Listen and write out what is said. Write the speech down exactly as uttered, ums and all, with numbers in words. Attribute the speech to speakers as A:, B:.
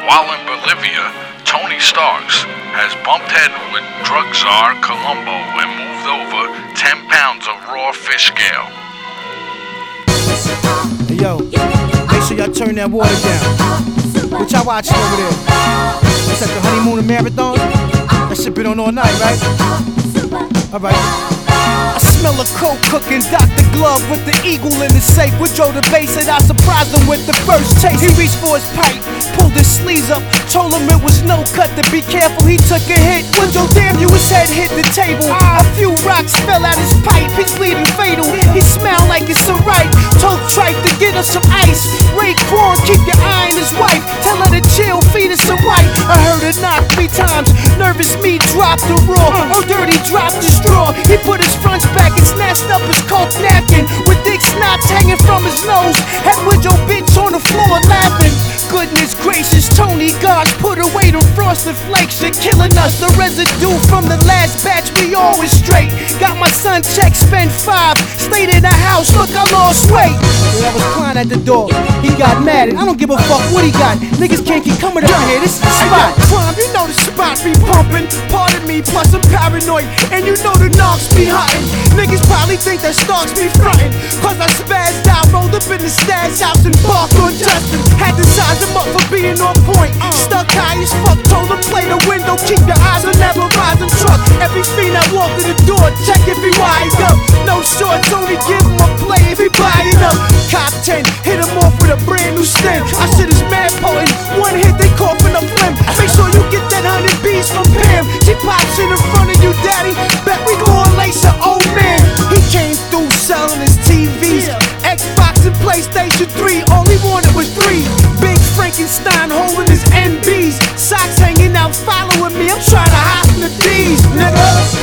A: While in Bolivia, Tony Starks has bumped head with drug czar Colombo and moved over ten pounds of raw fish scale.
B: Hey yo, make sure y'all turn that water down. What y'all watching over there? What's that, the honeymoon and marathon? That shit been on all night, right? Alright. I smell a coke cooking, Doctor Glove with the eagle in his safe. With Joe the bass it, I surprised him with the first taste. He reached for his pipe, pulled his sleeves up, told him it was no cut to be careful. He took a hit, when Joe damn you, his head hit the table. A few rocks fell out his pipe, his bleeding fatal. He smelled like it's alright, told Tripe to get us some ice. Raekwon, keep your eye on his wife, tell her to chill, feed us some white. I heard her knock three times, nervous me dropped the raw. Oh dirty dropped the straw, he put his fronts back and snatched up his coke napkin with dick snots hanging from his nose. Had Widjo bitch on the floor laughing. Goodness gracious, Tony gosh, put away the frosted flakes. You're killing us, the residue from the last batch, we always straight. Got my son check, spent five, stayed in the house, look I lost weight. Yeah, that was Klein at the door, he got mad and I don't give a fuck what he got. Niggas can't keep coming down here, this is the spot. Climb, you know the spot be pumping, pardon me, plus I'm paranoid, and you know the knocks be hottin'. Niggas probably think that Starks be frontin', cause I spazzed out, rolled up in the stash house and barked on Justin. Had to size him up for being on point. Stuck high as fuck, told him play the window, keep your eyes on never rising truck. Every fiend that walked to the door, check if he wise up. No shorts, only give him a play if he buying up. Cop ten, hit him off with a brand new stem. I shit is mad potent, one hit they coughing a phlegm. Make sure you get that hundred B's from Pam. She pops in in front of you, daddy. Bet we gon' lace her old man. He came through selling his T Vs, Xbox and PlayStation three. All he wanted was three. Big Frankenstein holding his M Bs, socks hanging out, following me. I'm trying to hop in the D's, nigga.